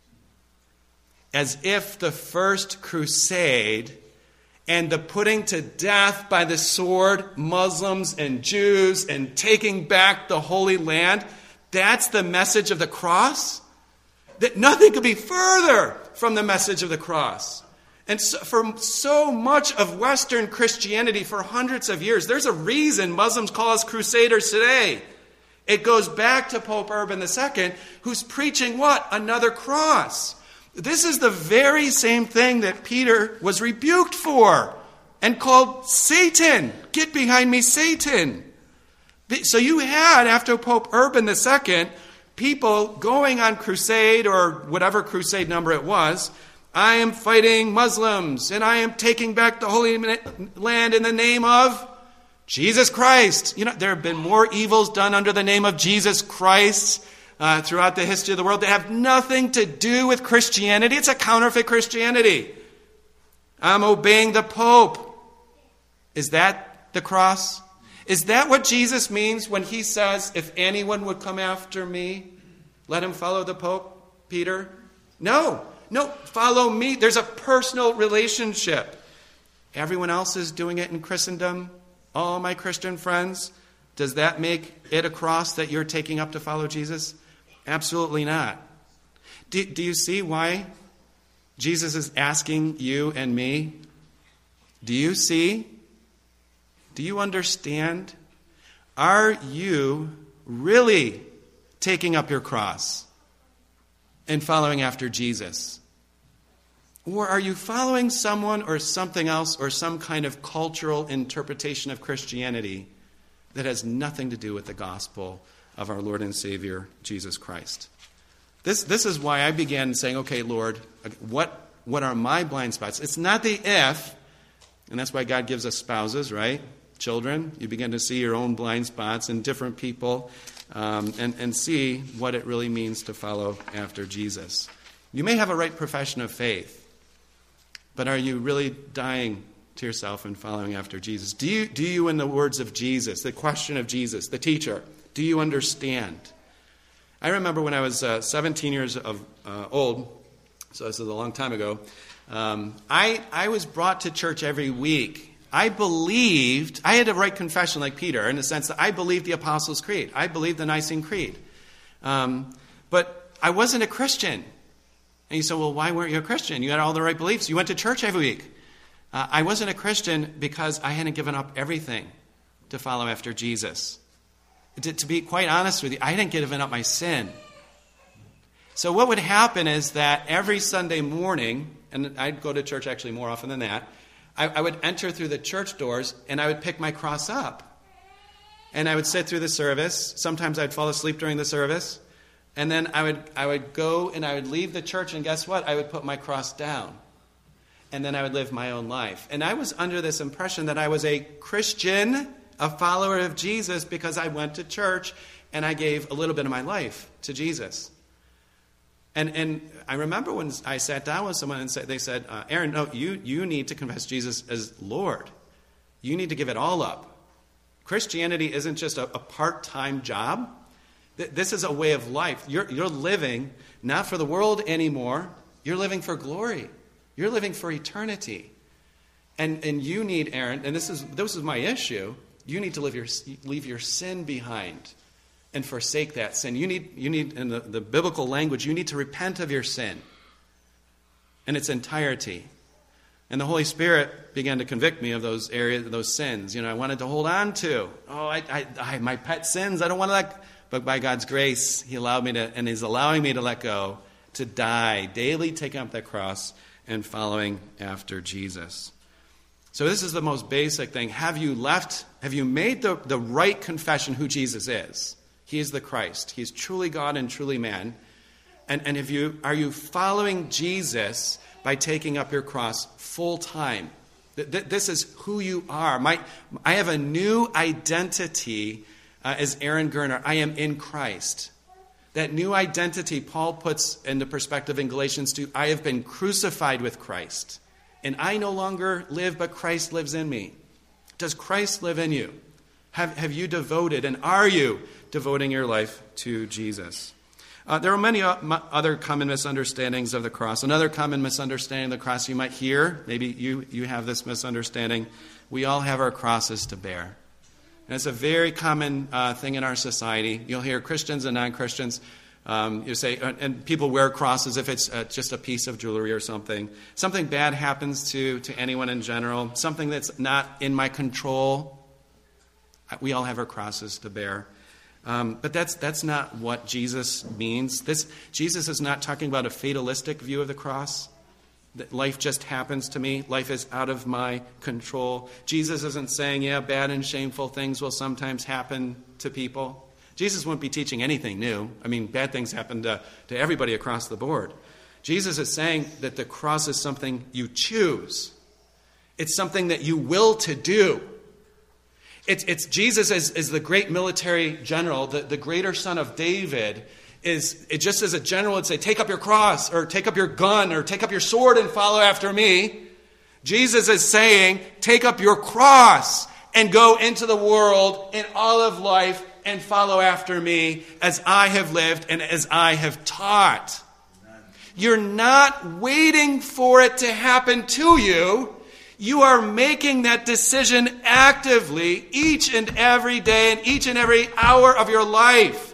As if the First Crusade and the putting to death by the sword Muslims and Jews and taking back the Holy Land, that's the message of the cross? That nothing could be further from the message of the cross. And so, for so much of Western Christianity for hundreds of years, there's a reason Muslims call us crusaders today. It goes back to Pope Urban the Second, who's preaching what? Another cross. This is the very same thing that Peter was rebuked for and called Satan. Get behind me, Satan. So you had, after Pope Urban the Second, people going on crusade, or whatever crusade number it was. I am fighting Muslims, and I am taking back the Holy Land in the name of Jesus Christ. You know, there have been more evils done under the name of Jesus Christ uh, throughout the history of the world that have nothing to do with Christianity. It's a counterfeit Christianity. I'm obeying the Pope. Is that the cross? Is that what Jesus means when he says, if anyone would come after me, let him follow the Pope, Peter? No. No, follow me. There's a personal relationship. Everyone else is doing it in Christendom. All my Christian friends. Does that make it a cross that you're taking up to follow Jesus? Absolutely not. Do, do you see why Jesus is asking you and me? Do you see? Do you understand? Are you really taking up your cross and following after Jesus? Or are you following someone or something else or some kind of cultural interpretation of Christianity that has nothing to do with the gospel of our Lord and Savior, Jesus Christ? This, this is why I began saying, okay, Lord, what, what are my blind spots? It's not the if, and that's why God gives us spouses, right? Children, you begin to see your own blind spots in different people. Um, and, and see what it really means to follow after Jesus. You may have a right profession of faith, but are you really dying to yourself and following after Jesus? Do you, do you, in the words of Jesus, the question of Jesus, the teacher, do you understand? I remember when I was uh, seventeen years of, uh, old, so this is a long time ago, um, I, I was brought to church every week. I believed, I had a right confession like Peter in the sense that I believed the Apostles' Creed. I believed the Nicene Creed. Um, but I wasn't a Christian. And you say, well, why weren't you a Christian? You had all the right beliefs. You went to church every week. Uh, I wasn't a Christian because I hadn't given up everything to follow after Jesus. To, to be quite honest with you, I hadn't given up my sin. So what would happen is that every Sunday morning, and I'd go to church actually more often than that, I would enter through the church doors, and I would pick my cross up. And I would sit through the service. Sometimes I'd fall asleep during the service. And then I would I would go and I would leave the church, and guess what? I would put my cross down. And then I would live my own life. And I was under this impression that I was a Christian, a follower of Jesus, because I went to church and I gave a little bit of my life to Jesus. And and I remember when I sat down with someone and said, they said, uh, Aaron, no, you, you need to confess Jesus as Lord. You need to give it all up. Christianity isn't just a, a part-time job. Th- this is a way of life. You're, you're living not for the world anymore. You're living for glory. You're living for eternity. And and you need, Aaron, and this is this is my issue, you need to leave your, leave your sin behind. And forsake that sin. You need, you need in the, the biblical language, you need to repent of your sin in its entirety. And the Holy Spirit began to convict me of those areas, those sins. You know, I wanted to hold on to. Oh, I, I, I my pet sins. I don't want to let. But by God's grace, He allowed me to, and He's allowing me to let go, to die daily, taking up that cross and following after Jesus. So this is the most basic thing. Have you left? Have you made the, the right confession who Jesus is? He is the Christ. He is truly God and truly man. And and if you are you following Jesus by taking up your cross full time? This is who you are. My, I have a new identity uh, as Aaron Gerner. I am in Christ. That new identity Paul puts into perspective in Galatians two. I have been crucified with Christ. And I no longer live, but Christ lives in me. Does Christ live in you? Have, have you devoted, and are you devoting your life to Jesus? Uh, there are many other common misunderstandings of the cross. Another common misunderstanding of the cross you might hear, maybe you, you have this misunderstanding, we all have our crosses to bear. And it's a very common uh, thing in our society. You'll hear Christians and non-Christians, um, you say, and people wear crosses if it's uh, just a piece of jewelry or something. Something bad happens to, to anyone in general, something that's not in my control. We all have our crosses to bear. Um, but that's that's not what Jesus means. This Jesus is not talking about a fatalistic view of the cross, that life just happens to me. Life is out of my control. Jesus isn't saying, yeah, bad and shameful things will sometimes happen to people. Jesus wouldn't be teaching anything new. I mean, bad things happen to, to everybody across the board. Jesus is saying that the cross is something you choose. It's something that you will to do. It's, it's Jesus as, as the great military general, the, the greater son of David, is it just as a general would say, take up your cross, or take up your gun, or take up your sword and follow after me. Jesus is saying, take up your cross and go into the world in all of life and follow after me as I have lived and as I have taught. Amen. You're not waiting for it to happen to you. You are making that decision actively each and every day and each and every hour of your life.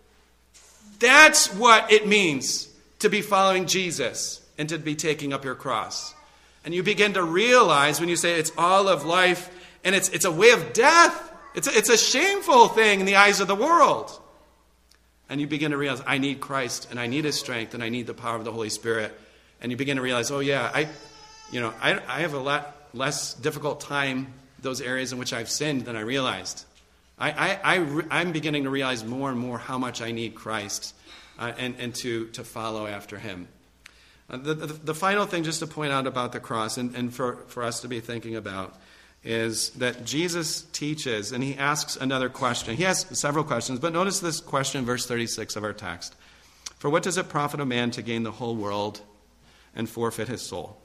That's what it means to be following Jesus and to be taking up your cross. And you begin to realize when you say it's all of life and it's it's a way of death. It's a, it's a shameful thing in the eyes of the world. And you begin to realize, I need Christ and I need His strength and I need the power of the Holy Spirit. And you begin to realize, oh yeah, I... You know, I, I have a lot less difficult time those areas in which I've sinned than I realized. I, I, I, I'm beginning to realize more and more how much I need Christ uh, and, and to, to follow after Him. Uh, the, the, the final thing just to point out about the cross and, and for, for us to be thinking about is that Jesus teaches, and He asks another question. He asks several questions, but notice this question, verse thirty-six of our text. For what does it profit a man to gain the whole world and forfeit his soul?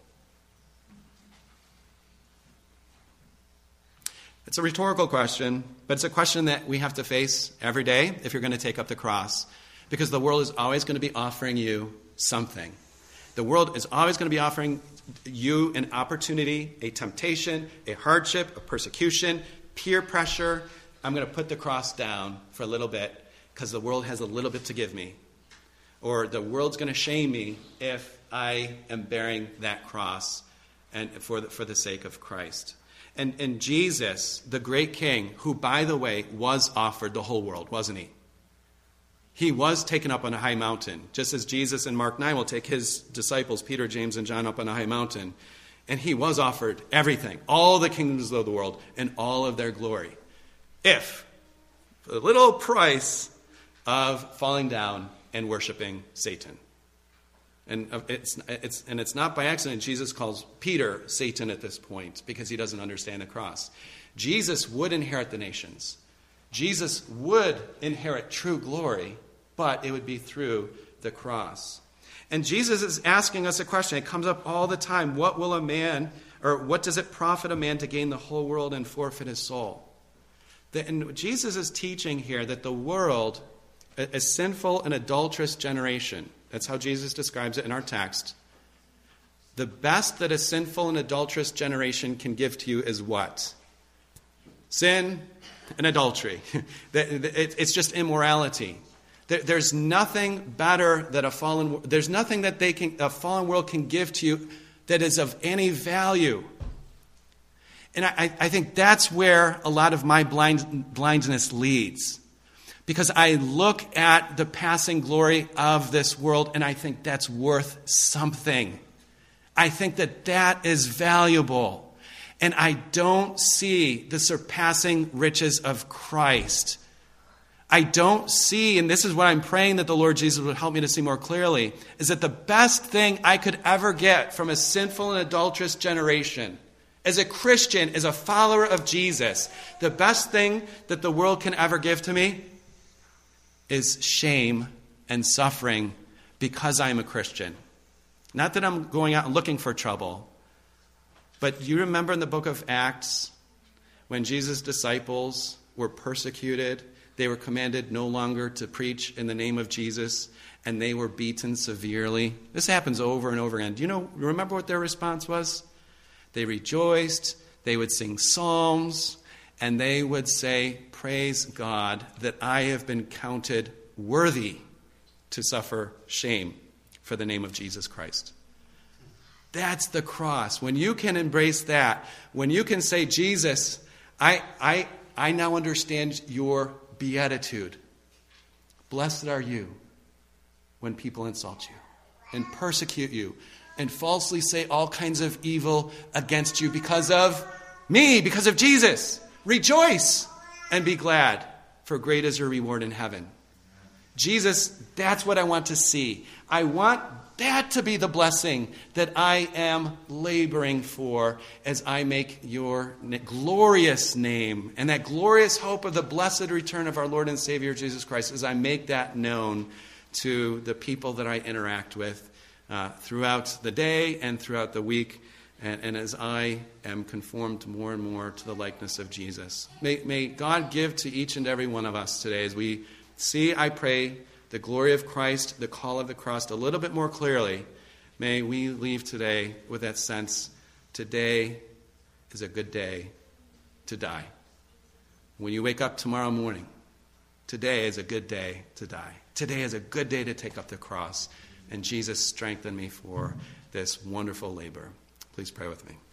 It's a rhetorical question, but it's a question that we have to face every day if you're going to take up the cross, because the world is always going to be offering you something. The world is always going to be offering you an opportunity, a temptation, a hardship, a persecution, peer pressure. I'm going to put the cross down for a little bit because the world has a little bit to give me. Or the world's going to shame me if I am bearing that cross and for the, for the sake of Christ. And, and Jesus, the great King, who, by the way, was offered the whole world, wasn't He? He was taken up on a high mountain, just as Jesus in Mark nine will take His disciples, Peter, James, and John, up on a high mountain. And He was offered everything, all the kingdoms of the world, and all of their glory. If, for the little price of falling down and worshiping Satan. And it's, it's, and it's not by accident Jesus calls Peter Satan at this point, because he doesn't understand the cross. Jesus would inherit the nations. Jesus would inherit true glory, but it would be through the cross. And Jesus is asking us a question. It comes up all the time. What will a man, or what does it profit a man to gain the whole world and forfeit his soul? And Jesus is teaching here that the world, a, a sinful and adulterous generation, that's how Jesus describes it in our text. The best that a sinful and adulterous generation can give to you is what? Sin and adultery. It's just immorality. There's nothing better that a fallen there's nothing that they can a fallen world can give to you that is of any value. And I, I think that's where a lot of my blind, blindness leads. Because I look at the passing glory of this world and I think that's worth something. I think that that is valuable. And I don't see the surpassing riches of Christ. I don't see, and this is what I'm praying that the Lord Jesus would help me to see more clearly, is that the best thing I could ever get from a sinful and adulterous generation, as a Christian, as a follower of Jesus, the best thing that the world can ever give to me is shame and suffering because I'm a Christian. Not that I'm going out and looking for trouble, but you remember in the book of Acts when Jesus' disciples were persecuted, they were commanded no longer to preach in the name of Jesus, and they were beaten severely. This happens over and over again. Do you know, remember what their response was? They rejoiced, they would sing psalms, and they would say, "Praise God that I have been counted worthy to suffer shame for the name of Jesus Christ." That's the cross. When you can embrace that, when you can say, "Jesus, I, I, I now understand your beatitude. Blessed are you when people insult you and persecute you and falsely say all kinds of evil against you because of me, because of Jesus. Rejoice and be glad, for great is your reward in heaven." Jesus, that's what I want to see. I want that to be the blessing that I am laboring for as I make your glorious name and that glorious hope of the blessed return of our Lord and Savior Jesus Christ, as I make that known to the people that I interact with uh, throughout the day and throughout the week, and, and as I am conformed more and more to the likeness of Jesus. May, may God give to each and every one of us today as we see, I pray, the glory of Christ, the call of the cross a little bit more clearly. May we leave today with that sense, today is a good day to die. When you wake up tomorrow morning, today is a good day to die. Today is a good day to take up the cross. And Jesus, strengthen me for this wonderful labor. Please pray with me.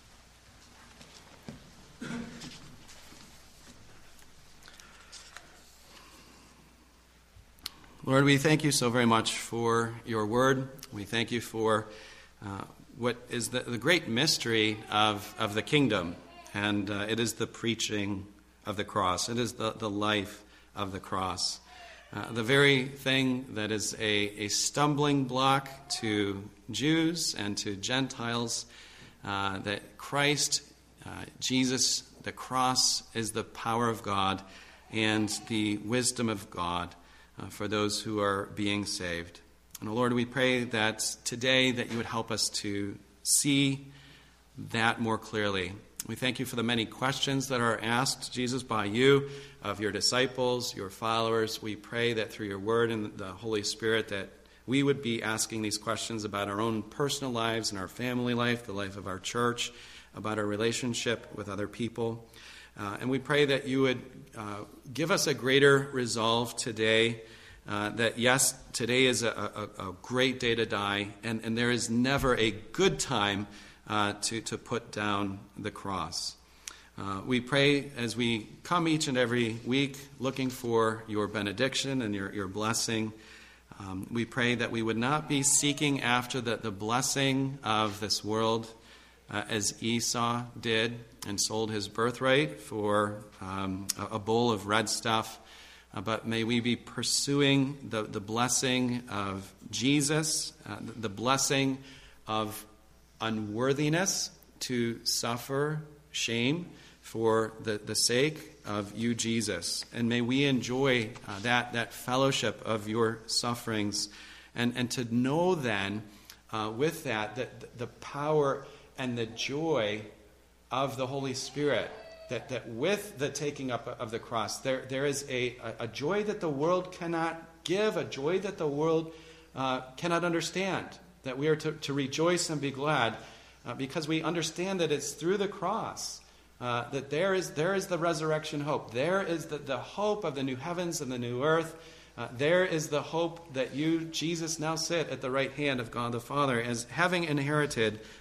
Lord, we thank you so very much for your word. We thank you for uh, what is the, the great mystery of, of the kingdom. And uh, it is the preaching of the cross. It is the, the life of the cross. Uh, the very thing that is a, a stumbling block to Jews and to Gentiles, uh, that Christ, uh, Jesus, the cross is the power of God and the wisdom of God Uh, for those who are being saved. And Lord, we pray that today that you would help us to see that more clearly. We thank you for the many questions that are asked, Jesus, by you, of your disciples, your followers. We pray that through your word and the Holy Spirit that we would be asking these questions about our own personal lives and our family life, the life of our church, about our relationship with other people. Uh, and we pray that you would uh, give us a greater resolve today uh, that, yes, today is a, a, a great day to die, and, and there is never a good time uh, to, to put down the cross. Uh, we pray as we come each and every week looking for your benediction and your, your blessing. Um, we pray that we would not be seeking after the, the blessing of this world uh, as Esau did and sold his birthright for um, a, a bowl of red stuff. Uh, but may we be pursuing the, the blessing of Jesus, uh, the, the blessing of unworthiness to suffer shame for the, the sake of you, Jesus. And may we enjoy uh, that, that fellowship of your sufferings. And, and to know then, uh, with that, that the power and the joy of the Holy Spirit, that, that with the taking up of the cross, there, there is a, a joy that the world cannot give, a joy that the world uh, cannot understand, that we are to, to rejoice and be glad uh, because we understand that it's through the cross uh, that there is, there is the resurrection hope. There is the, the hope of the new heavens and the new earth. Uh, there is the hope that you, Jesus, now sit at the right hand of God the Father as having inherited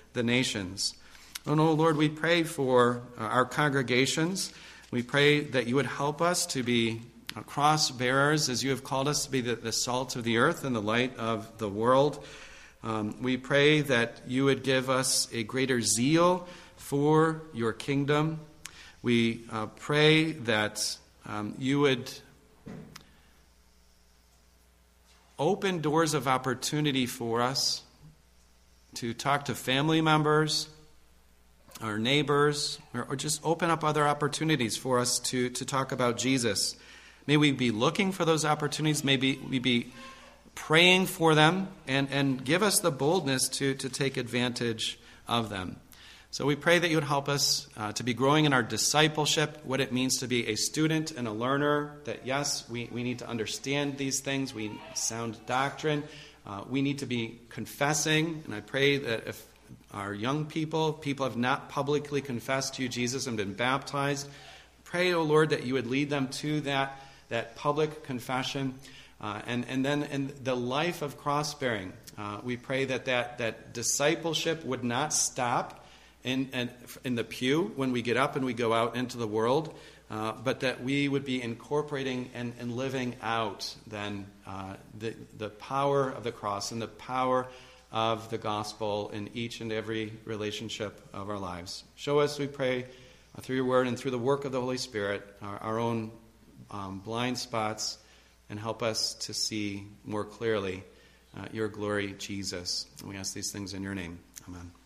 the nations. Oh, no, Lord, we pray for uh, our congregations. We pray that you would help us to be uh, cross bearers as you have called us to be the, the salt of the earth and the light of the world. Um, we pray that you would give us a greater zeal for your kingdom. We uh, pray that um, you would open doors of opportunity for us to talk to family members, our neighbors, or, or just open up other opportunities for us to, to talk about Jesus. May we be looking for those opportunities. Maybe we be praying for them, and, and give us the boldness to, to take advantage of them. So we pray that you would help us uh, to be growing in our discipleship, what it means to be a student and a learner, that yes, we, we need to understand these things, we sound doctrine, uh, we need to be confessing, and I pray that if our young people, people have not publicly confessed to you, Jesus, and been baptized, pray, O Lord, that you would lead them to that, that public confession. Uh, and, and then in the life of cross-bearing, uh, we pray that, that that discipleship would not stop in, in, in the pew when we get up and we go out into the world, uh, but that we would be incorporating and, and living out then uh, the, the power of the cross and the power of the gospel in each and every relationship of our lives. Show us, we pray, uh, through your word and through the work of the Holy Spirit, our, our own um, blind spots, and help us to see more clearly uh, your glory, Jesus. And we ask these things in your name. Amen.